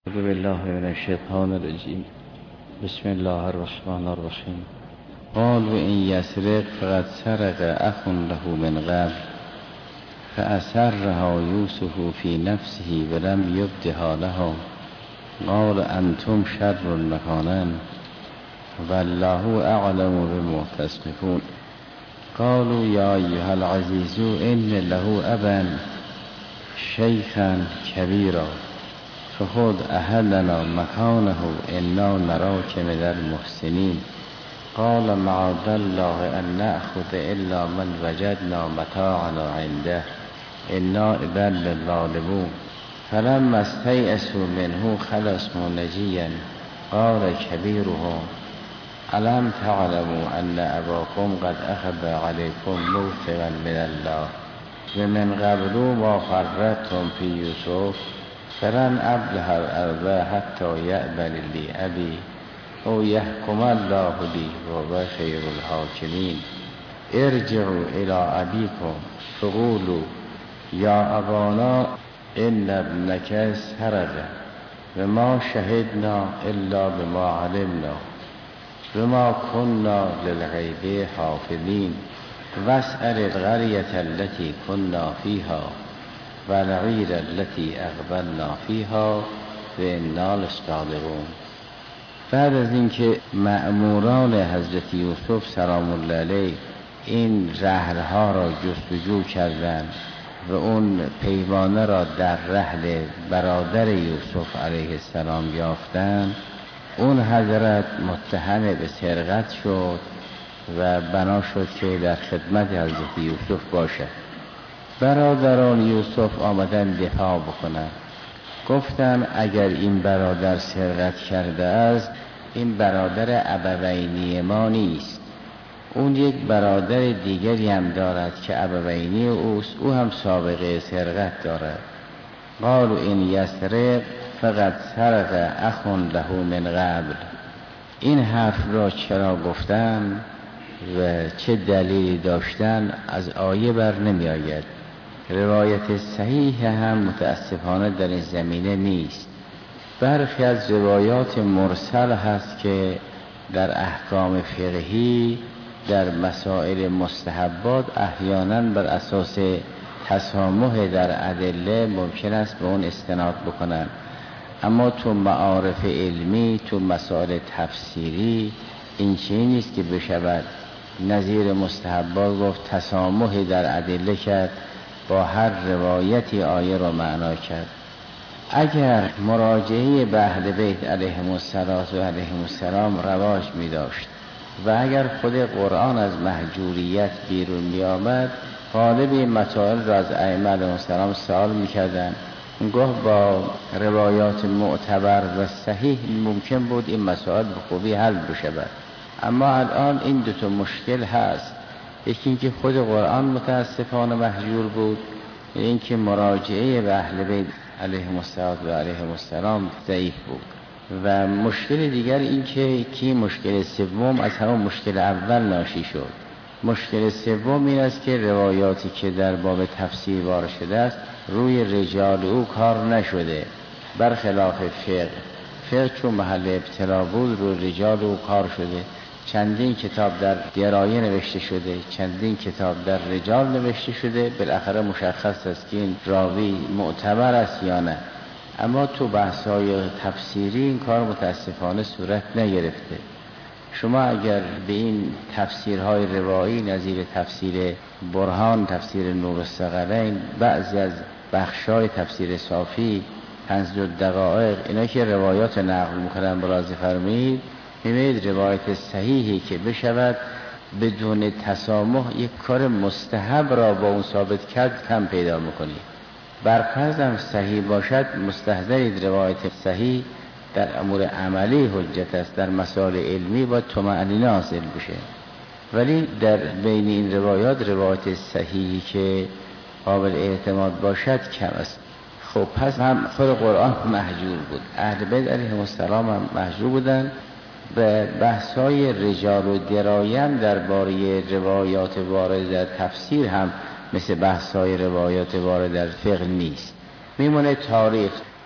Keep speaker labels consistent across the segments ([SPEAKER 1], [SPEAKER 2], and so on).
[SPEAKER 1] اعوذ بالله من الشیطان الرجیم. بسم الله الرحمن الرحیم. قالوا ان يسرق فقد سرق اخ له من قبل فأسرها يوسف في نفسه ولم يبدها له قال انتم شر مكانا والله اعلم بما تصفون. قالوا يا ايها العزيز ان له ابا شيخا كبيرا فخذ اهلنا مكانه انا نراك من المحسنين. قال معاذ الله ان ناخذ الا من وجدنا متاعنا عنده انا اذا لظالمون. فلما استيئسوا منه خلصوا نجيا قال كبيرهم الم تعلموا ان اباكم قد اخذ عليكم موثقا من الله ومن قبل ما فرطتم في يوسف فلن ابلغ الارض حتى يأذن لي ابي او يحكم الله لي وهو خير الحاكمين. ارجعوا الى ابيكم فقولوا يا ابانا ان ابنك سرق وما شهدنا الا بما علمنا وما كنا للغيب حافظين واسأل القرية التي كنا فيها والعير التي اقبلنا فيها وانا لصادقون. بعد از اینکه مأموران حضرت یوسف سلام الله علیه این رحلها را جستجو کردند و اون پیمانه را در رحل برادر یوسف علیه السلام یافتند، اون حضرت متهم به سرقت شد و بنا شد که در خدمت حضرت یوسف باشد. برادران یوسف آمدن دفاع بکنند، گفتن اگر این برادر سرقت کرده است این برادر ابوینی ما نیست، اون یک برادر دیگری هم دارد که ابوینی اوست، او هم سابقه سرقت دارد. قالوا ان یسرق فقد سرق اخ له من قبل. این حرف را چرا گفتن و چه دلیلی داشتن از آیه بر نمی آید. روایت صحیح هم متاسفانه در این زمینه نیست. برخی از روایات مرسل هست که در احکام فقهی در مسائل مستحبات احیانا بر اساس تسامح در ادله ممکن است به اون استناد بکنن، اما تو معارف علمی تو مسائل تفسیری این چیزی نیست که بشود نظیر مستحبات گفت تسامح در ادله کرد با هر روایتی آیه را معنا کرد. اگر مراجعه به اهل بیت علیهم السلام رواج می داشت و اگر خود قرآن از محجوریت بیرون می آمد، غالب این مسائل را از ائمه علیهم السلام سوال می کردن، گاه با روایات معتبر و صحیح ممکن بود این مسائل به خوبی حل بشود. اما الان این دو تا مشکل هست، یکی اینکه خود قرآن متاسفانه محجور بود، اینکه مراجعه به اهل بیت علیهم السلام ضعیف بود، و مشکل دیگر اینکه مشکل سوم از همون مشکل اول ناشی شد. مشکل سوم این است که روایاتی که در باب تفسیر وارد شده است روی رجال او کار نشده، برخلاف فقه چون محل ابتلا بود روی رجال او کار شده. چندین کتاب در درایه نوشته شده، چندین کتاب در رجال نوشته شده، بالاخره مشخص است که این راوی معتبر است یا نه. اما تو بحث‌های تفسیری این کار متاسفانه صورت نگرفته. شما اگر به این تفسیرهای روایی نظیر تفسیر برهان، تفسیر نور الثقلین، بعضی از بخش‌های تفسیر صافی، کنز الدقایق، اینا که روایات نقل می‌کنن ملاحظه فرمایید، می‌بینید روایت صحیحی که بشود بدون تسامح یک کار مستحب را با اون ثابت کرد کم پیدا می‌کنید. برفرض هم صحیح باشد مستحضرید روایت صحیح در امور عملی حجت است، در مسائل علمی با طمأنینه حاصل بشه. ولی در بین این روایات صحیحی که قابل اعتماد باشد کم است. خب پس هم خود قرآن محجور بود، اهل بیت علیهم السلام هم محجور بودن. به بحث‌های رجال و درایم درباره روایات وارد در تفسیر هم مثل بحث‌های روایات وارد در فقه نیست. میمونه تاریخ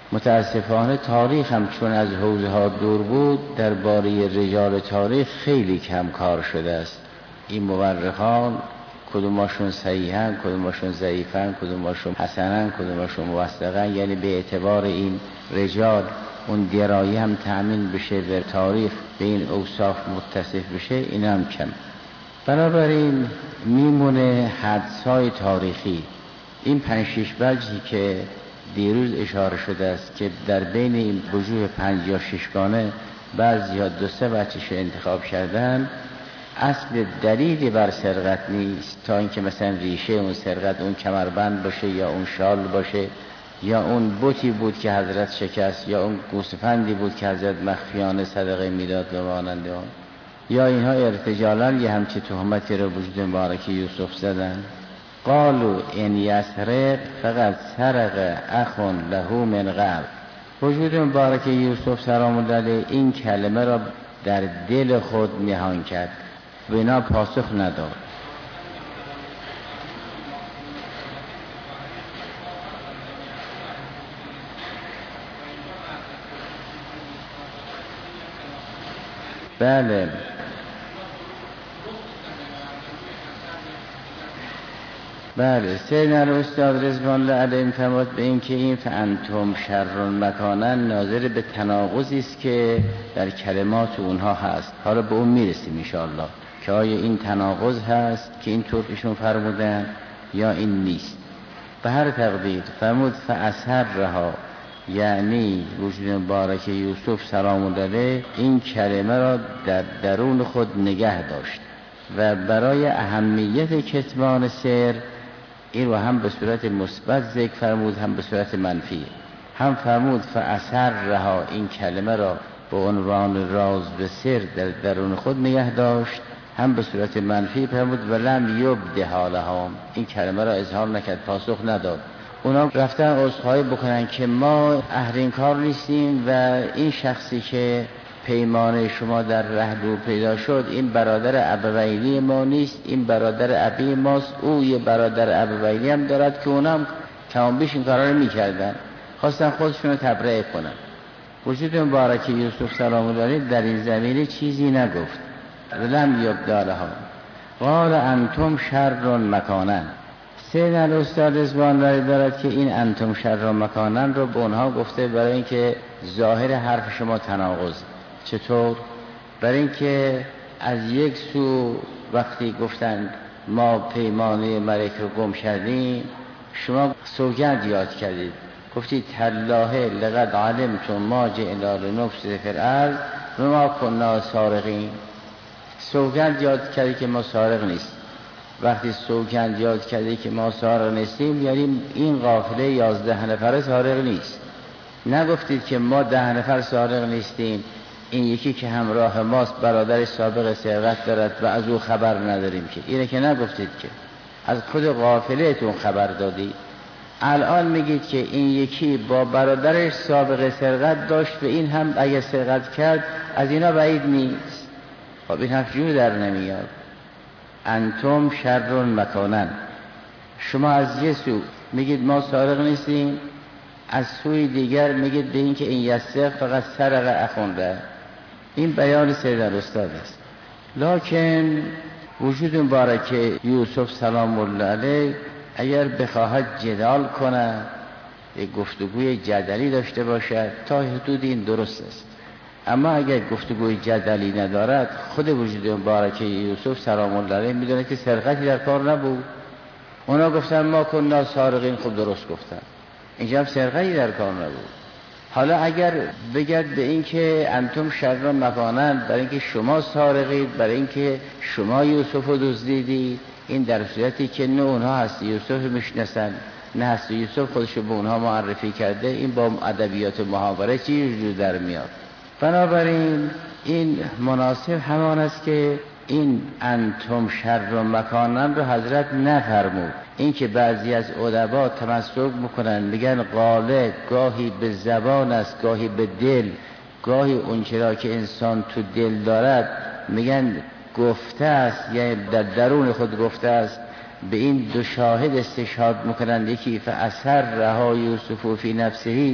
[SPEAKER 1] متاسفانه تاریخ هم چون از حوزه ها دور بود، درباره رجال تاریخ خیلی کم کار شده است. این مورخان کدوماشون صحیحن، کدوماشون ضعیفن، کدوماشون حسنن، کدوماشون موثقن، یعنی به اعتبار این رجال اون درایه هم تأمین بشه به تاریخ، به این اوصاف متصف بشه، این هم کم. بنابراین میمونه حدسای تاریخی. این 5-6 وجهی که دیروز اشاره شده است که در بین این وجوه 5 یا 6 گانه بعضی ها 2-3 وجهش انتخاب کردن، اصل دلیلی بر سرقت نیست تا اینکه مثلا ریشه اون سرقت اون کمربند باشه یا اون شال باشه یا اون بتی بود که حضرت شکست یا اون گوسفندی بود که حضرت مخفیانه صدقه میداد و مانند آن، یا اینها ارتجالاً یه همچه تهمتی رو وجود مبارک یوسف زدن. قالوا ان یسرق فقط سرق اخ له من قبل. وجود مبارک یوسف سلام الله علیه این کلمه را در دل خود نهان کرد، بنا پاسخ نداد. بله بله، سیدنا الاستاد رضوان الله علیهم فرمود به این که این فانتم شر مکانا ناظر به تناقضی است که در کلمات اونها هست. حالا به اون میرسیم ان شاء الله که آیا این تناقض هست که این طور ایشون فرمودن یا این نیست. به هر تقدیر فرمود فاثرها، یعنی وجود مبارک یوسف سلام الله علیه این کلمه را در درون خود نگه داشت و برای اهمیت کتمان سر این رو هم به صورت مثبت ذکر فرمود هم به صورت منفی. هم فرمود فاثرها، این کلمه را به عنوان راز به سر در درون خود نگه داشت، هم به صورت منفی فرمود ولم یبد حالها، این کلمه را اظهار نکرد، پاسخ نداد. اونا رفتن عذرخواهی بکنن که ما اهل این کار نیستیم و این شخصی که پیمان شما در رهرو پیدا شد این برادر ابویلی ما نیست، این برادر ابی ماست. او یه برادر ابویلی هم دارد که اونم کمان بیش این کارا رو میکردن، خواستن خودشون رو تبرئه کنن. وجود مبارک یوسف سلام الله علیه در این زمینه چیزی نگفت. ولم یبدالها قال انتم شر مکانا. سیدنا الاستاد رضوان الله دارد که این انتم شر مکانا رو به اونها گفته برای اینکه ظاهر حرف شما تناقض. چطور؟ برای اینکه از یک سو وقتی گفتن ما پیمانه ملک رو گم کردیم، شما سوگند یاد کردید، گفتید تالله لقد علمتم ما جئنا لنفسد فی الارض و ما کنا سارقین. سوگند یاد کردید که ما سارق نیست. وقتی سوگند یاد کردید که ما سارق نیستیم، یعنی این قافله 11 نفر سارق نیست. نگفتید که ما 10 نفر سارق نیستیم، این یکی که همراه ماست برادر سابق سرقت دارد و از او خبر نداریم که. اینه که نگفتید، که از خود قافله‌تون خبر دادید. الان میگید که این یکی با برادرش سابق سرقت داشت و این هم اگه سرقت کرد از اینا بعید نیست. خب این حرف جور در نمیاد. انتم شر مکانا، شما از یه سو میگید ما سارق نیستیم، از سوی دیگر میگید به این که این یسرق فقط سرق اخونده. این بیان سید الاستاد است. لکن وجود مبارک یوسف سلام الله علیه اگر بخواهد جدال کنه، یک گفتگوی جدلی داشته باشد، تا حدود این درست است. اما اگر گفتگوی جدلی ندارد، خود وجود مبارک یوسف سلام الله علیه میدونه که سرقتی در کار نبود. اونا گفتن ما کنا سارقین، خب درست گفتن، اینجا هم سرقتی در کار نبود. حالا اگر بگرد به این که انتم شر مکانا، برای اینکه شما سارقید، برای اینکه شما یوسف رو دزدیدید، این در صورتی که نه اونها هست یوسف میشناسن نه هست یوسف خودش رو به اونها معرفی کرده، این با ادبیات محاوره چی وجود در میاد. بنابراین این مناسب همان است که این انتم شر مکانا رو حضرت نفرمود. این که بعضی از ادبا تمسک میکنن میگن قاله گاهی به زبان است، گاهی به دل، گاهی اون چرا که انسان تو دل دارد میگن گفته است، یعنی در درون خود گفته است. به این دو شاهد استشهاد میکنن، یکی فاثر رها یوسف فی نفسه،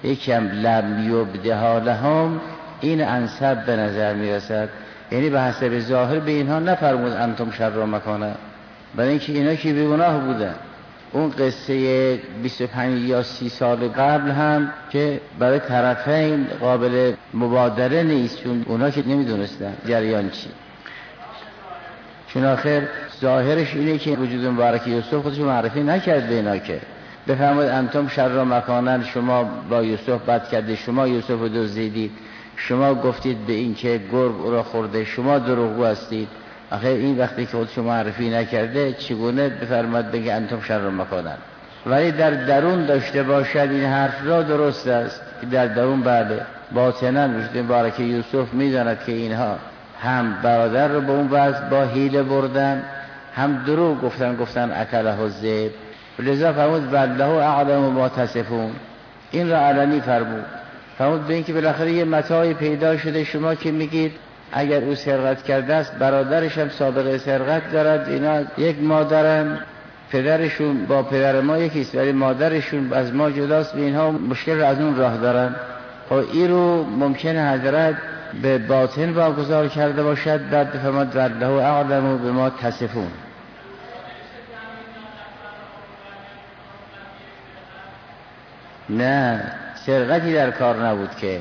[SPEAKER 1] یکم لم یبدها لهم، این انسب به نظر میرسد. یعنی به حسب ظاهر به اینها نفرمود انتم شر مکانه، برای اینکه اینا که بیگناه بودن. اون قصه 25 یا 30 سال قبل هم که برای طرفین قابل مبادره نیست، چون اونا که نمیدونستن جریان چی. چون آخر ظاهرش اینه که وجود مبارک یوسف خودش معرفی نکرد به اینا که بفرمایید انتم شر مکانن، شما با یوسف بد کردید، شما یوسف رو دزدیدید، شما گفتید به این که گرگ او را خورده، شما دروغگو هستید. آخه این وقتی که خودش معرفی نکرده چگونه بفرماید بگه انتم شر مکانن؟ ولی در درون داشته باشد این حرف را درست است که در درون بله باطناً وجود مبارک یوسف میداند که اینها هم برادر رو به اون وضع با حیله بردن، هم دروغ گفتن اکله الذئب. لذا فرمود والله اعلم ما تصفون، این را علنی فرمود به این که بالاخره یه متاعی پیدا شده، شما که میگید اگر او سرقت کرده است برادرش هم سابقه سرقت دارد، اینا یک مادرن، پدرشون با پدر ما یکیست ولی مادرشون از ما جداست، به اینها مشکل را از اون راه دارن. خب این رو ممکنه حضرت به باطن واگذار کرده باشد، بعد بفرماد والله اعلم بما تصفون. نه سرقتی در کار نبود که،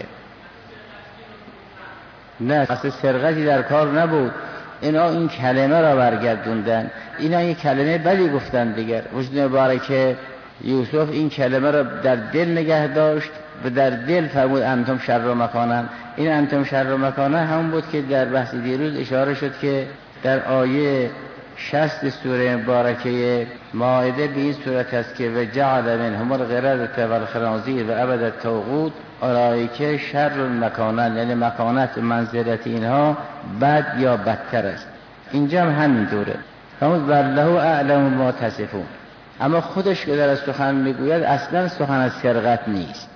[SPEAKER 1] نه اصلا سرقتی در کار نبود. اینا این کلمه را برگردوندن، اینا این کلمه بدی گفتن دیگر. وجود مبارک یوسف این کلمه را در دل نگه داشت و در دل فرمود انتم شر مکانن. این انتم شر مکانن همون بود که در بحث دیروز اشاره شد که در آیه 60 سوره مبارکه مائده به این صورت است که و جعل منهم القردة والخنازیر و عبد الطاغوت اولئک شر مکانن، یعنی مکانت منزلت اینها بد یا بدتر است. اینجا هم همین دوره فرمود والله اعلم ما تصفون. اما خودش که در سخن میگوید اصلا سخن از سرقت نیست.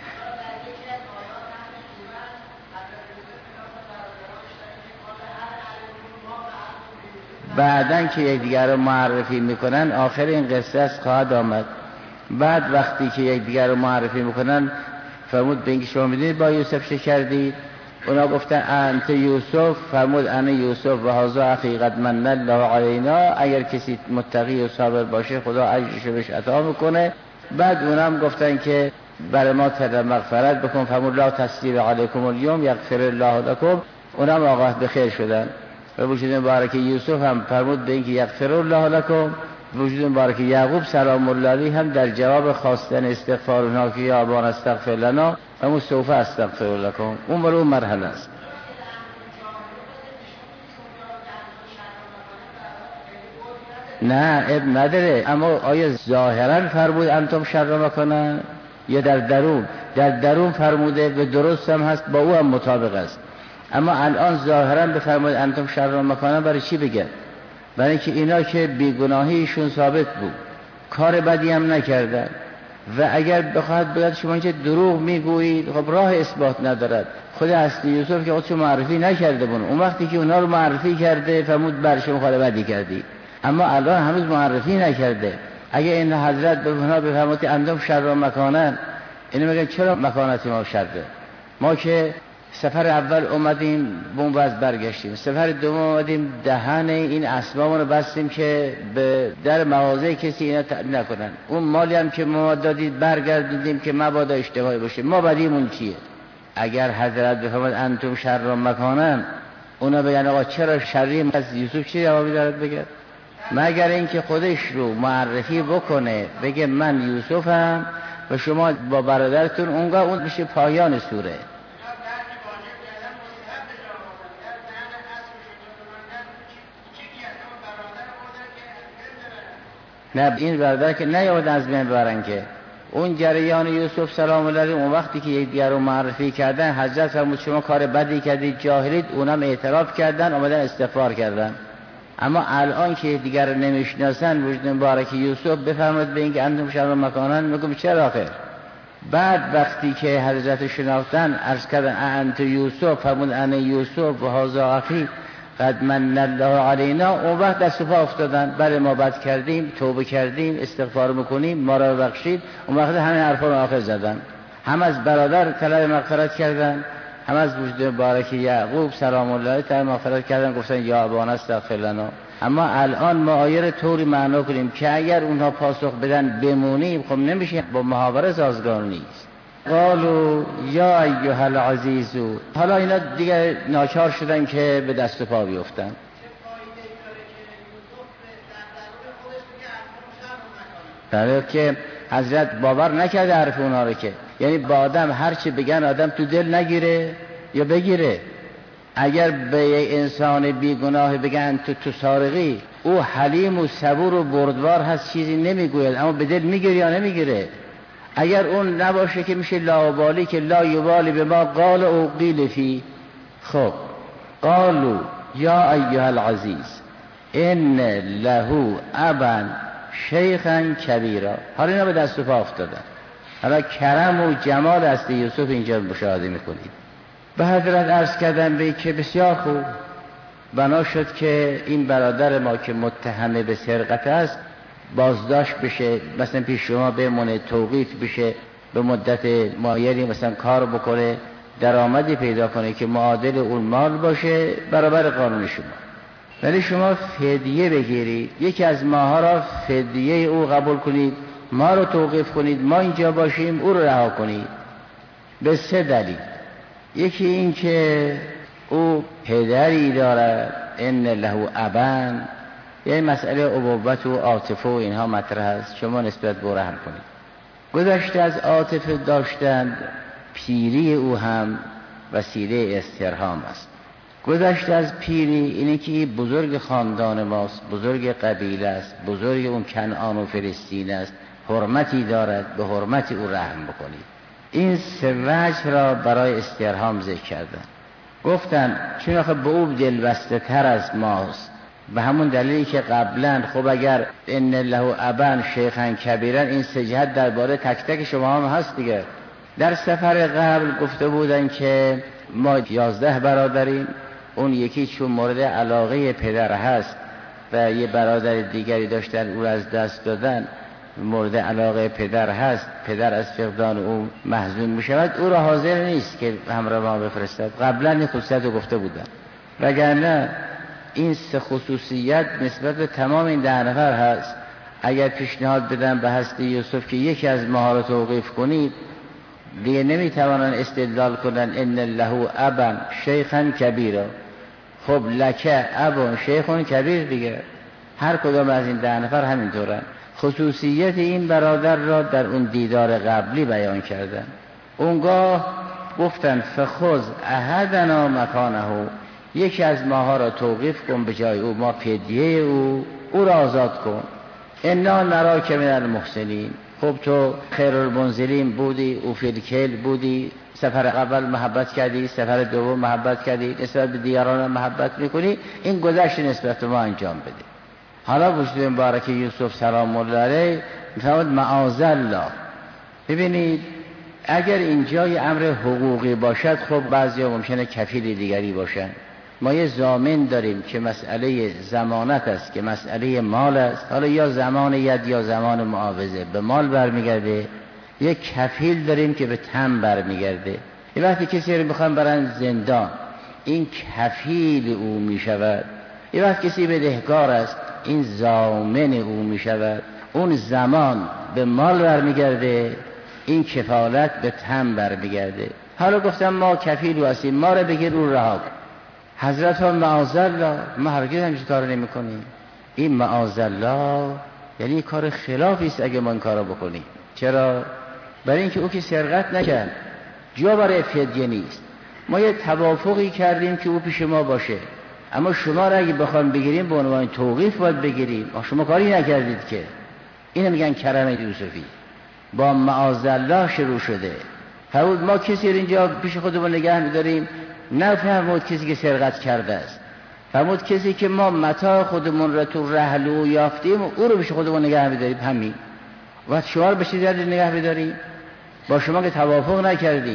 [SPEAKER 1] بعدن که یکدیگر رو معرفی میکنن آخر این قصه است خواهد آمد. بعد وقتی که یکدیگر رو معرفی میکنن فرمود به اینکه شما میدونید با یوسف چه کردید؟ اونا گفتن انت یوسف، فرمود انا یوسف و هذا اخی قد من الله علینا. اگر کسی متقی و صابر باشه خدا اجرشو بهش عطا میکنه. بعد اونا هم گفتن که برای ما طلب مغفرت بکن، فرمود لا تسلیب علیکم الیوم یغفر الله لکم. اونا هم آقاه بخیر شدن. و وجود مبارک یوسف هم فرمود به اینکه یغفر الله لکم. وجود مبارک یعقوب سلام الله علیه هم در جواب خواستن استغفار اونها که یا ابانا استغفر لنا همون سوف استغفر لکم، اون برای اون مرحله است. نه اب نداره. اما آیا ظاهرا فرمود انتم شر مکانن یا در درون فرموده و درست هم هست، با او هم مطابق است. اما الان ظاهرا بفرمود انتم شر مکانن برای چی بگه؟ برای اینکه اینا که بیگناهیشون ثابت بود، کار بدی هم نکردن و اگر بخواهد بگه شما اینجا دروغ میگویید، خب راه اثبات ندارد. خود اصلی یوسف که خودشو معرفی نکرده بود، اون وقتی که اونا رو معرفی کرده فرمود بر شما کار بدی کردی، اما الان هنوز معرفی نکرده. اگه این حضرت به اونا بفرمود انتم شر مکانن، اینو میگن چرا مکانت ما شره؟ ما که سفر اول اومدیم بوم باز برگشتیم، سفر دوم اومدیم دهن این اسبابون رو بستیم که به در مغازه کسی اینا تعدیل نکنن. اون مالی هم که ما دادید برگردوندیم که مبادا اشتباهی باشه. ما بدیمون چیه؟ اگر حضرت بفرماد انتم شر مکانن، اونا بگن آقا چرا شریم؟ از یوسف چی جوابی دارد بگه؟ مگر اینکه خودش رو معرفی بکنه بگه من یوسفم و شما با برادرتون، اونگاه اون میشه پایان سوره. نه این برادر که نیامد از بین ببرن که اون جریان یوسف سلام الله علیه، اون وقتی که یک دیگر رو معرفی کردن حضرت فرمود شما کار بدی کردید جاهلید، اونم اعتراف کردن آمدن استغفار کردن. اما الان که دیگر رو نمیشناسن وجود مبارک یوسف بفرماد به اینکه انتم شر مکانن، میگم چرا آخر؟ بعد وقتی که حضرت شناختن عرض کردن انت یوسف، فرمود انا یوسف و هذا اخی قد من الله علینا، اون وقت دست و پا افتادن، بله ما بد کردیم، توبه کردیم، استغفار میکنیم، ما را ببخشید. اون وقت همین حرفا رو آخر زدن. هم از برادر طلب مغفرت کردن، هم از وجود مبارک یعقوب سلام الله طلب مغفرت کردن، گفتن یا ابانا استغفر لنا. اما الان ما آیه رو طوری معنا کنیم که اگر اونها پاسخ بدن بمونیم، خب نمیشه، با محاوره سازگار نیست. قالوا یا ایها العزیز، حالا اینا دیگه ناچار شدن که به دست و پا بیفتن. برای که حضرت باور نکرده حرف اونا رو، که یعنی با آدم هرچی بگن آدم تو دل نگیره یا بگیره. اگر به یک انسان بیگناه بگن تو سارقی، او حلیم و صبور و بردبار هست، چیزی نمیگوید، اما به دل میگیره یا نمیگیره. اگر اون نباشه که میشه لاابالی، که لا یبالی به ما قال او قیل فی. خب قالوا یا ایها العزیز ان له ابا شیخا کبیرا. حالا اینا به دست و پا افتادن. حالا کرم و جمال است یوسف اینجا مشاهده میکنید. به حضرت عرض کردن به که بسیار خوب، بنا شد که این برادر ما که متهم به سرقت است بازداشت بشه، مثلا پیش شما بمونه، توقیف بشه، به مدت معینی مثلا کار بکنه، درآمدی پیدا کنه که معادل اون مال باشه برابر قانون شما. ولی شما فدیه بگیرید، یکی از ماها را فدیه او قبول کنید، ما رو توقیف کنید، ما اینجا باشیم، او رو رها کنید. به 3 دلیل. یکی این که او پدری دارد، ان له ابا، یعنی مسئله ابوت و عاطفه و اینها مطرح است، شما نسبت به رحم کنید. گذشته از عاطفه داشتند، پیری او هم وسیله استرهام است. گذشته از پیری اینه که بزرگ خاندان ماست، بزرگ قبیله است، بزرگ اون کنعان و فلسطین است، حرمتی دارد، به حرمت او رحم بکنید. این 3 وجه را برای استرهام ذکر کردن. گفتن چون آخه به او دلبسته تر از ماست، به همون دلیلی که قبلا خب اگر ان له ابا شیخا کبیرا، این 3 جهت درباره تک تک شما هم هست دیگه. در سفر قبل گفته بودن که ما 11 برادریم، اون یکی چون مورد علاقه پدر هست و یه برادر دیگری داشتن او را از دست دادن، مورد علاقه پدر هست، پدر از فقدان او محزون می شود، او را حاضر نیست که همراه ما بفرستد. قبلا این خصوصیت رو گفته بودن، وگرنه این 3 خصوصیت نسبت به تمام این 10 نفر هست. اگر پیشنهاد بدن به هستی یوسف که یکی از ماها رو توقیف کنید، دیگه نمیتوانن استدلال کنن ان له ابا شیخا کبیرا. خب لکه ابا شیخون کبیر دیگه، هر کدام از این 10 نفر همینطورن. خصوصیت این برادر را در اون دیدار قبلی بیان کردن. اونگاه گفتن فخذ احدنا مکانه، یکی از ماها را توقیف کن به جای او، ما فدیه او را آزاد کن. انا نراک من المحسنین. خب تو خیر المنزلین بودی، او فی الکل بودی، سفر اول محبت کردی، سفر دوم محبت کردی، نسبت به دیگران محبت میکنی، این گذشت نسبت به ما انجام بده. حالا وجود مبارک یوسف سلام الله علیه میفرماد معاذالله. ببینید اگر اینجا یه امر حقوقی باشد، خب بعضیا ممکنه کفیل دیگری باشن. ما یه ضامن داریم که مسئله ضمانت است، که مسئله مال است، حالا یا زمان ید یا زمان معاوضه به مال برمیگرده، یه کفیل داریم که به تن برمیگرده. یه وقتی کسی رو بخوام برن زندان، این کفیل او میشود. یه وقت کسی بدهکار است، این ضامن او میشود. اون زمان به مال برمیگرده، این کفالت به تن برمیگرده. حالا گفتم ما کفیل و هستیم، ما رو بگیر او رها کن. حضرت ها معاذالله، ما هرگز همچین کار نمی کنیم. این معاذالله یعنی کار خلافی است اگه ما این کار رو بکنیم. چرا؟ برای اینکه او که سرقت نکرد، جا برای فدیه نیست. ما یه توافقی کردیم که او پیش ما باشه، اما شما را اگه بخوام بگیریم به عنوان توقیف باید بگیریم. شما کاری نکردید که. اینو میگن کرم یوسفی. با معاذالله شروع شده. فرمود ما کسی رو اینجا پیش خودمون نگه می‌داریم، نه فرمود کسی که سرقت کرده است، فرمود کسی که ما متاع خودمون را تو رحلو یافتیم او رو پیش خودمون نگه می‌داریم. همین. و شما رو به چه دلیل نگه می‌داریم؟ با شما که توافق نکردیم.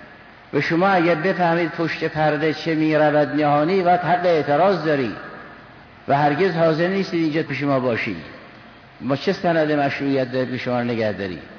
[SPEAKER 1] و شما اگر بفهمید پشت پرده چه می‌رود نهانی، و حق اعتراض داری و هرگز حاضر نیستید اینجا پیش ما باشید. ما چه سند مشروعیت داریم که شما رو نگه داریم؟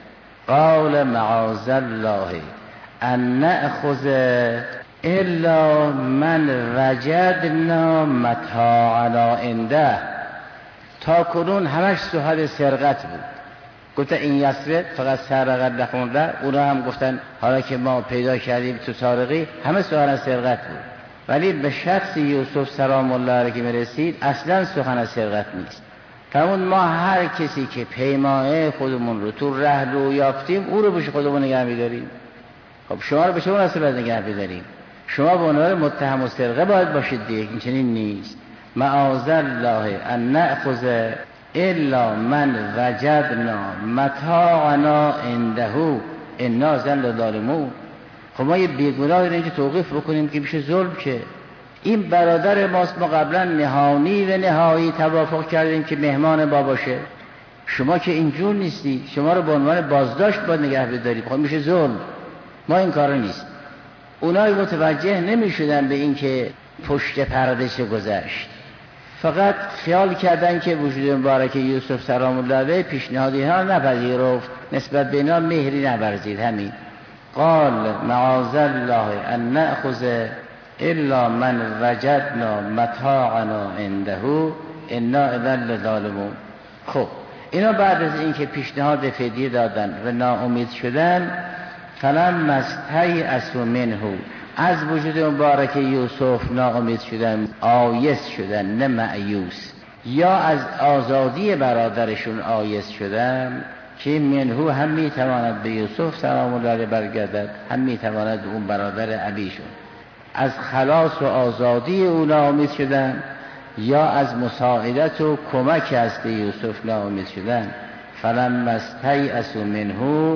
[SPEAKER 1] قال معاذ الله ان نأخذ الا من وجدنا متاعنا عنده. تا کنون همش سوال سرقت بود. گفتن این یسرق فقط سرقت نخونده، اونا هم گفتن حالا که ما پیدا کردیم تو سارقی، همه سوال سرقت بود. ولی به شخص یوسف سلام الله علیه که میرسید اصلا سخن سرقت نیست. فرمود ما هر کسی که پیمانه خودمون رو تو ره رو یافتیم او رو به خودمون نگه می‌داریم. خب شما رو به شما نسبت نگه بداریم، شما به عنوان متهم و سرقه باید باشید دیگه. این چنین نیست. معاذ الله ان نأخذ الا من وجدنا متاعنا عنده انا ظن ظالمون. خب ما یه بیگناه رو اینجا توقیف بکنیم که میشه ظلم. که این برادر ماست، ما قبلا نهانی و نهایی توافق کردیم که مهمان ما باشه. شما که اینجور نیستی، شما رو به عنوان بازداشت باید نگه بداریم. خب میشه ظلم. ما این کارو نیست. اونای متوجه نمیشدن به این که پشت پرده چه گذشت، فقط خیال کردن که وجود مبارک یوسف سلام الله علیه پیشنهادی ها نپذیرفت، نسبت به اینا مهری نورزید. همین. قال معاذ الله ان نأخذ الا من وجدنا متاعنا عنده انا اذا لظالمون. خب اینا بعد از اینکه پیشنهاد فدیه دادن و ناامید شدن، فلما استیأسوا منه، از وجود مبارک یوسف ناامید شدن، آیس شدن، نه مایوس. یا از آزادی برادرشون آیس شدن که منه هم میتواند به یوسف سلام الله علیه برگردد، هم میتواند اون برادر ابیشون. از خلاص و آزادی او ناامید شدن، یا از مساعدت و کمک از یوسف ناامید شدن. فلما استیأسوا منه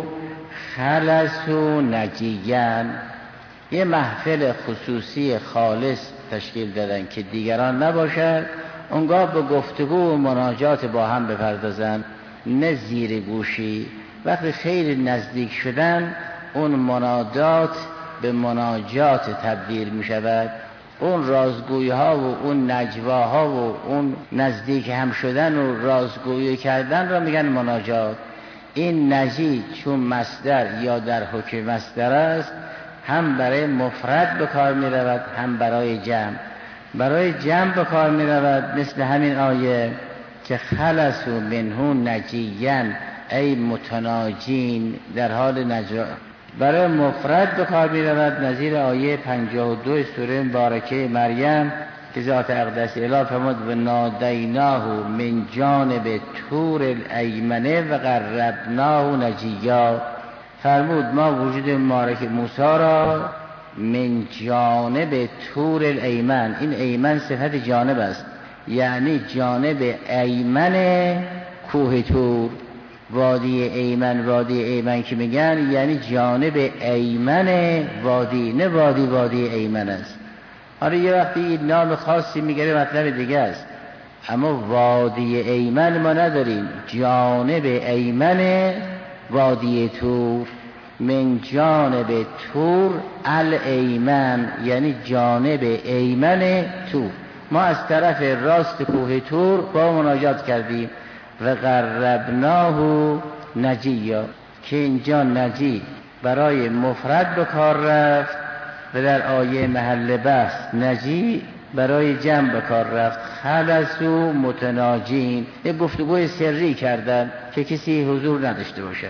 [SPEAKER 1] خلصوا نجیاً. یه محفل خصوصی خالص تشکیل دادن که دیگران نباشد، اونگاه به گفتگو و مناجات با هم بپردازن، نه زیر گوشی. وقتی خیلی نزدیک شدن اون مناجات به مناجات تبدیل می شود. اون رازگویی ها و اون نجواها و اون نزدیک هم شدن و رازگویی کردن را میگن مناجات. این نجی چون مصدر یا در حکم مصدر است، هم برای مفرد به کار می رود، هم برای جمع. برای جمع به کار می رود مثل همین آیه که خلصوا منه نجیاً ای متناجین، در حال نجوا. برای مفرد به کار می رود نظیر آیه 52 سوره مبارکه مریم که ذات اقدس اله فرمود و نادیناه من جانب طور الایمنه و قربناه نجیا. فرمود ما وجود مبارک موسی را من جانب طور الایمن، این ایمن صفت جانب است، یعنی جانب ایمن کوه طور. وادی ایمن، وادی ایمن که میگن یعنی جانب ایمن وادی، نه وادی ایمن است. حالا یه وقتی نام خاصی میگیره مطلب دیگه است، اما وادی ایمن ما نداریم. جانب ایمن وادی طور، من جانب طور الایمن، یعنی جانب ایمن طور. ما از طرف راست کوه طور با مناجات کردیم و قربناه نجیا، که اینجا نجی برای مفرد به کار رفت و در آیه محل بحث نجی برای جمع به کار رفت. خلصوا متناجین، یک گفتگوی سری کردن که کسی حضور نداشته باشد.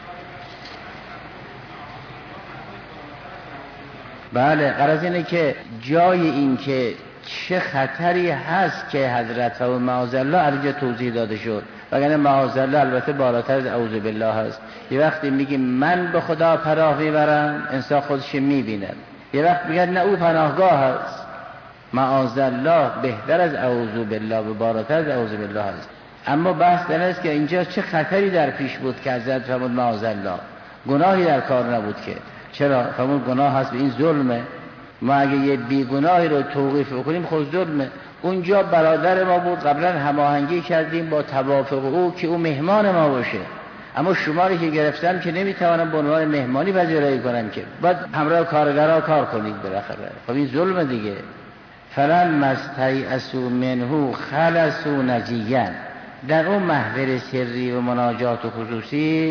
[SPEAKER 1] بله، غرض اینه که جای این که چه خطری هست که حضرت و معاذالله علیه توضیح داده شد، وگرنه معاذالله البته بالاتر از اعوذ بالله هست. یه وقتی میگیم من به خدا پناه میبرم، انسان خودش میبینه. یه وقت میگه نه او پناهگاه هست. معاذالله بهتر از اعوذ بالله و بالاتر از اعوذ بالله هست. اما بحث در است که اینجا چه خطری در پیش بود که حضرت فرمود معاذالله، گناهی در کار نبود که. چرا؟ فرمود گناه هست و این ظلمه. ما اگه یه بیگناهی رو توقیف بکنیم خود ظلمه. اونجا برادر ما بود، قبلا هماهنگی کردیم با توافق او که او مهمان ما باشه، اما شما رو که گرفتم که نمیتوانم به عنوان مهمانی پذیرایی کنم، که باید همراه کارگرها کار کنید بالاخره. خب این ظلمه دیگه. فلما استیأسوا منه خلصوا نجیا. در اون محور سری و مناجات و خصوصی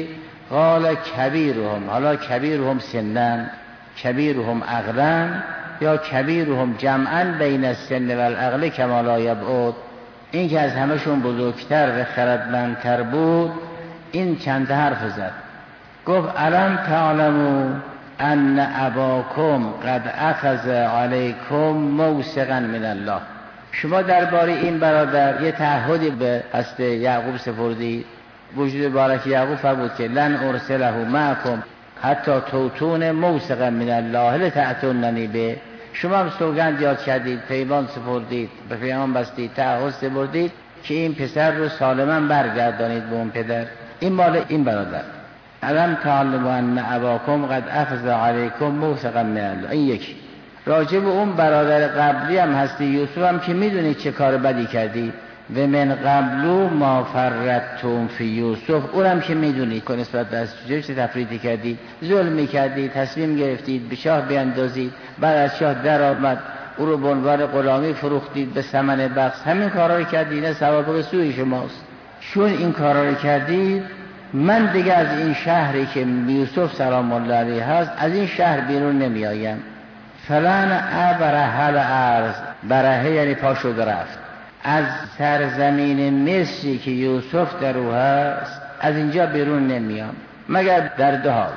[SPEAKER 1] قال کبیرهم، حالا کبیرهم سنن، کبیرهم عقلن، یا کبیرهم جمعا بین السن و العقل کما لا یبعد. این که از همشون بزرگتر و خردمندتر بود، این چند حرف زد. گفت الم تعلموا ان اباکم قد اخذ علیکم موثقا من الله. شما درباره این برادر یه تعهدی به هست یعقوب سپردید. وجود بارک یعقوب فرمود که لن ارسله معکم حتی توتون موثقا من الله لتأتوننی به. شما هم سوگند یاد کردید، پیمان سپردید، به پیمان بستید، تعهد سپردید که این پسر رو سالما برگردانید به اون پدر. این مال این برادر. الم تعلموا ان اباکم قد اخذ علیکم موثقا من الله. این یکی. راجب اون برادر قبلی هم هستی یوسف هم که میدونید چه کار بدی کردی. و من قبلو ما فرطتم فی یوسف، اونم که میدونید که نسبت به چه تفریطی کردید، ظلمی کردید، تصمیم گرفتید به شاه بیاندازید، بعد از شاه در آمد او رو به عنوان غلامی فروختید به ثمن بخس. همین کارا رو کردید، نه سوابق سوی شماست. چون این کارا رو کردید من دیگه از این شهری که یوسف سلام الله علیه هست از این شهر بیرون نمی آیم. فلان ابرح الارض، برهه یعنی پا شد رفت، از سرزمین مصری که یوسف در او هست از اینجا بیرون نمیام مگر در دو حال: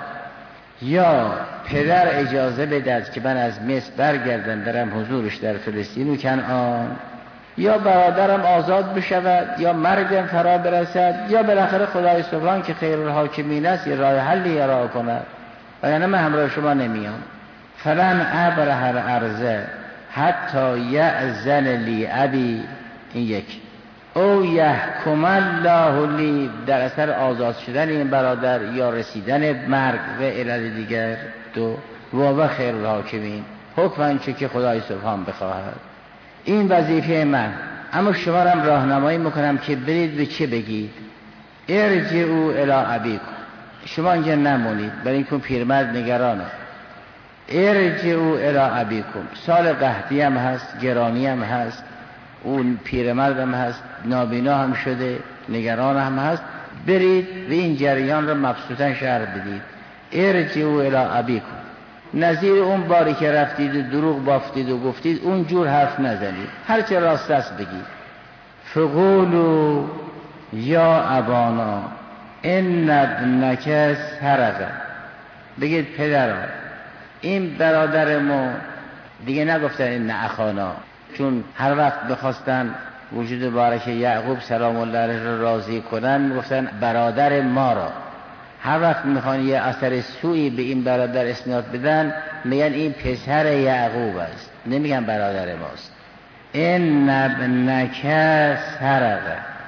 [SPEAKER 1] یا پدر اجازه بدهد که من از مصر برگردم برم حضورش در فلسطین و کنعان، یا برادرم آزاد بشود، یا مرگم فرا برسد، یا بالاخره خدای سبحان که خیر الحاکمین است یه راه حلی ارائه کند، وگرنه من همراه شما نمیام. فلن ابرح الارض حتی یأذن لی ابی، این یک، او یحکم الله لی، در اثر آزاد شدن این برادر یا رسیدن مرگ و علل دیگر. دو، و خیر الحاکمین، حکم آنچه که خدای سبحان بخواهد. این وظیفه من. اما شما را راهنمایی میکنم که برید به چه بگید. ارجعوا الی ابیکم، شما اینجا نمونید برای اینکه پیرمرد نگرانه. ارجعوا الی ابیکم، سال قحطی هم هست، گرانی هم هست، اون پیرمرد هم هست، نابینا هم شده، نگران هم هست. برید و این جریان را مبسوطا شرح بدید. ارجعوا الی ابیکم، نظیر اون باری که رفتید و دروغ بافتید و گفتید اون جور حرف نزنید، هر چه راست است بگید. فقولوا یا ابانا ان ابنک سرق، بگید پدرم این برادر ما، دیگه نگفتن این اخانا، چون هر وقت بخواستن وجود بارک یعقوب سلام الله علیه را راضی کنن گفتن برادر ما را. هر وقت میخوان یه اثر سوئی به این برادر اسناد بدن میگن این پسر یعقوب است، نمیگن برادر ماست. ان ابنک سرق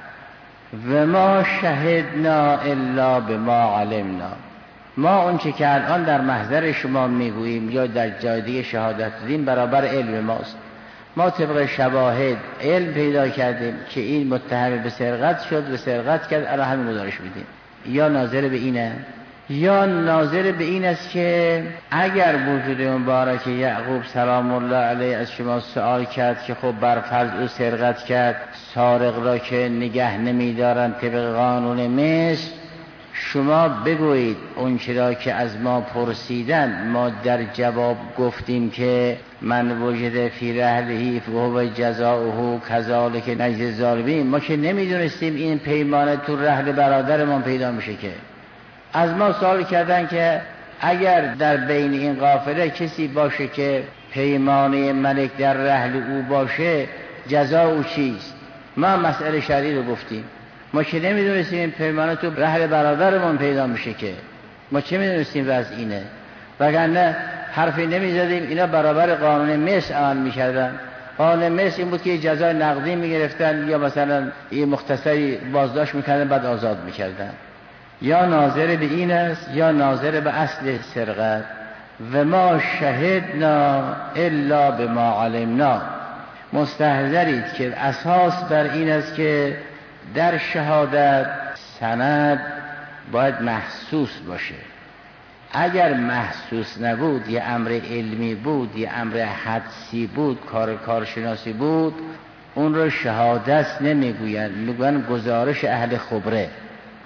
[SPEAKER 1] و ما شهدنا الا بما علمنا، ما اونچه که الان در محضر شما میگوییم یا در جای دیگه شهادت دادیم برابر علم ماست. ما طبق شواهد علم پیدا کردیم که این متهم به سرقت شد و سرقت کرد، الان همین گزارش میدیم. یا ناظر به اینه، یا ناظر به این است که اگر وجود مبارک یعقوب سلام الله علیه از شما سوال کرد که خب برفرض او سرقت کرد، سارق را که نگه نمیدارن طبق قانون مصر، شما بگویید اون چرا که از ما پرسیدن ما در جواب گفتیم که من وجد فی رحلهی فهو جزاؤه کذالک نجزی الظالمین. ما که نمیدونستیم این پیمانه تو رحل برادرمان پیدا میشه. که از ما سوال کردن که اگر در بین این قافله کسی باشه که پیمانه ملک در رحل او باشه جزا او چیست؟ ما مسئله شرعی رو گفتیم. ما که نمیدونستیم این پیمانه تو رحل برادرمون پیدا میشه، که ما چه میدونستیم وضع اینه؟ وگرنه حرفی نمیزدیم. اینا برابر قانون مصر عمل میکردن. قانون مصر این بود که جزای نقدی میگرفتن یا مثلا یه مختصری بازداشت میکردن بعد آزاد میکردن. یا ناظر به این است یا ناظر به اصل سرقت. و ما شهدنا الا بما علمنا، مستحضرید که اساس بر این است که در شهادت سند باید محسوس باشه. اگر محسوس نبود، یه امر علمی بود، یه امر حدسی بود، کارشناسی بود، اون رو شهادت نمیگوین، میگوین گزارش اهل خبره.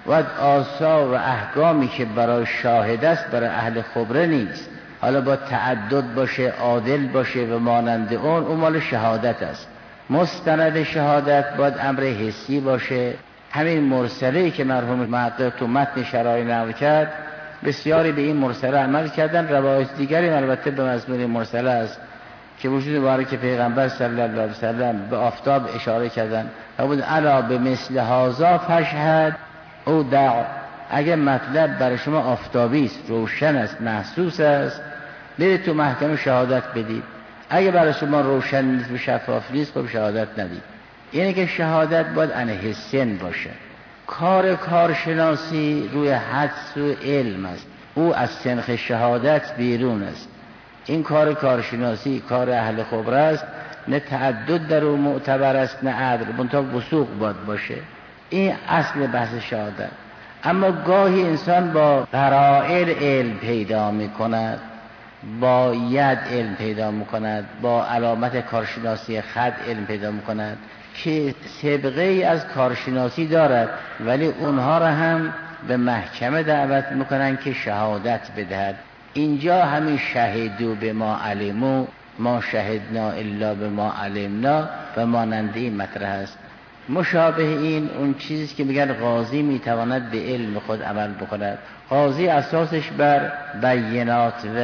[SPEAKER 2] باید آثار و احکامی که برای شاهد است برای اهل خبره نیست. حالا با تعدد باشه، عادل باشه و مانند اون مال شهادت است. مستند شهادت باید امر حسی باشه. همین مرسله‌ای که مرحوم محقق تو متن شرایع نقل کرد، بسیاری به این مرسله عمل کردن. روایت دیگری البته به مضمون مرسله است که وجود مبارک پیغمبر صلی الله علیه وسلم به آفتاب اشاره کردن و بود الا به مثل هذا فشهد او دع. اگه مطلب برای شما آفتابی است، روشن است، محسوس است، برید تو محکمه شهادت بدید. اگه برای شما روشن نیست و شفاف نیست، خب شهادت ندید. اینه که شهادت باید عن حسین باشه. کارشناسی روی حدس و علم است، او از سنخ شهادت بیرون است. این کارشناسی کار اهل خبره است، نه تعدد در او معتبر است نه عدل، منتها وثوق باید باشه. این اصل بحث شهادت. اما گاهی انسان با قرائن علم پیدا می کند، با ید علم پیدا می کند، با علامت کارشناسی خط علم پیدا می کند که سابقه ای از کارشناسی دارد، ولی اونها را هم به محکمه دعوت میکنن که شهادت بدهد. اینجا همین شهدو به ما علمو ما شهدنا الا به ما علمنا و مانند این مطرح است. مشابه این اون چیزی که میگن قاضی میتواند به علم خود عمل بکند. قاضی اساسش بر بینات و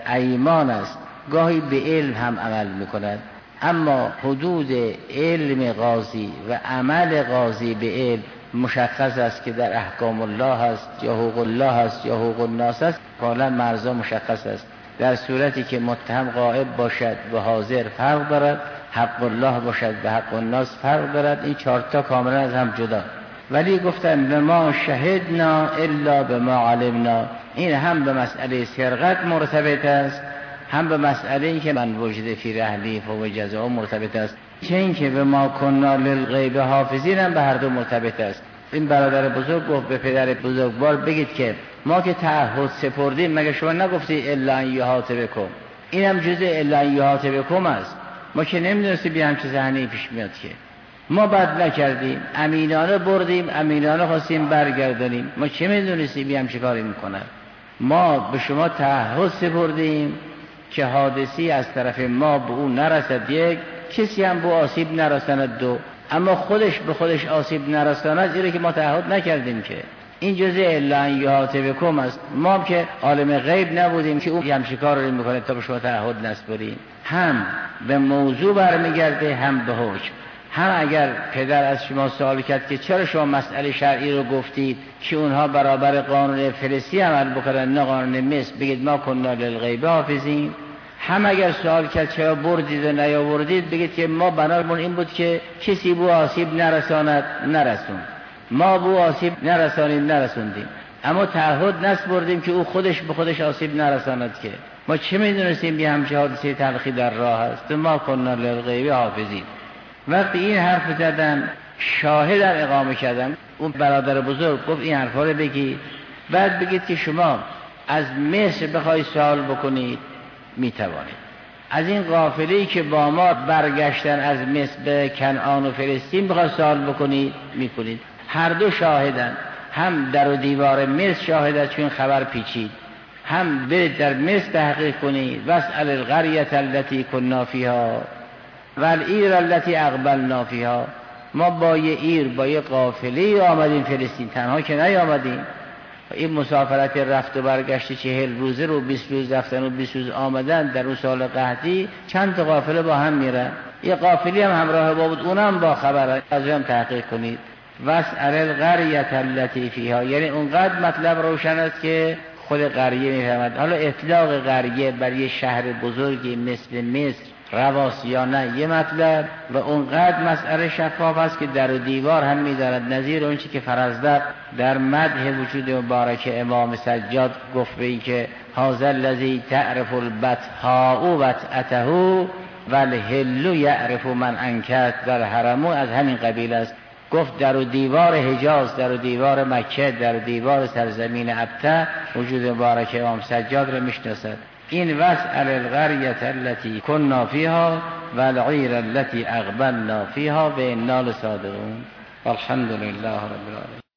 [SPEAKER 2] ایمان است، گاهی به علم هم عمل میکند، اما حدود علم قاضی و عمل قاضی به علم مشخص است که در احکام الله هست یا حقوق الله هست یا حقوق الناس است. کاملا مرزا مشخص است. در صورتی که متهم غائب باشد و حاضر فرق دارد، حق الله باشد و حق الناس فرق دارد. این چهارتا کاملا از هم جدا. ولی گفتن ما شهدنا الا بما علمنا، این هم به مسئله سرقت مرتبط است، هم به مسئله این که من وجد فی رحلی فهو جزاء مرتبط است، چه این که به ما کنا للغیب حافظین هم به هر دو مرتبط است. این برادر بزرگ گفت به پدر بزرگوار بگید که ما که تعهد سپردیم، مگه شما نگفتی الا ان یحاط بکم؟ این هم جزء الا ان یحاط بکم است. ما که نمیدونستیم بیا همچه صحنه‌ای پیش میاد، که ما بد نکردیم، امینانه بردیم، امینانه خواستیم برگردانیم، ما چه میدونستیم بیا همچه کاری میکنن؟ ما به شما تعهد سپردیم که حادثی از طرف ما به او نرسد، یک کسی هم به آسیب نرساند، دو اما خودش به خودش آسیب نرساند، زیرا که ما تعهد نکردیم. که این جزء الا ان یحاط بکم است. ما هم که عالم غیب نبودیم که او همچین کار رو میکنه تا به شما تعهد نسپاریم. هم به موضوع برمیگرده هم به حکم. هم اگر پدر از شما سوال کرد که چرا شما مسئله شرعی رو گفتید که اونها برابر قانون فلسطین عمل بکنن نه قانون مصر، بگید ما کنا للغیب حافظین. هم اگر سوال کرد چرا بردید و نیاوردید، بگید که ما بنامون این بود که کسی بو آسیب نرساند، نرسوند. ما بو آسیب نرسوندیم، اما تعهد نسپردیم که او خودش به خودش آسیب نرساند. که ما چه میدونستیم بی همچه حادثه تلخی در راه است؟ ما کنا للغیب حافظین. وقتی این حرف زدن، شاهد در اقامه کردن، اون برادر بزرگ گفت این حرفا رو بگید، بعد بگید که شما از مصر بخوای سوال بکنید میتوانید، از این قافله‌ای که با ما برگشتن از مصر به کنعان و فلسطین بخوای سوال بکنید میکنید. هر دو شاهدن، هم در و دیوار مصر شاهدن چون خبر پیچید، هم برید در مصر تحقیق کنید. واسأل القریة التي كنا فيها والعیر التي اقبلنا فيها. ما با یه ایر، با یه قافله آمدیم فلسطین، تنها که نیامدیم. این مسافرت رفت و برگشت 40 روزه رو 20 روز رفتن و 20 روز آمدن در اون سال قحطی، چند تا قافله با هم میرن. یه قافلی هم همراه با بود، اونم با خبر، از اون تحقیق کنید. واسأل القریة التي فيها، یعنی اونقدر مطلب روشن است که خود قریه میفهمد. حالا اطلاق قریه بر یه شهر بزرگی مثل مصر رواست یا نه یه مطلب، و اونقدر مسئله شفاف است که در و دیوار هم می‌دارد. نظیر اون چیزی که فرزدق در مدح وجود مبارک امام سجاد گفت به این که هذا الذی تعرف البطحاء وطأته والحل یعرف من انکت در حرم، از همین قبیل است. گفت در و دیوار حجاز، در و دیوار مکه، در و دیوار سرزمین ابتع وجود مبارک امام سجاد را میشناسد. این واسأل القریة التي كنا فيها والعیر التي اقبلنا فيها و انا لصادقون. والحمد لله رب العالمین.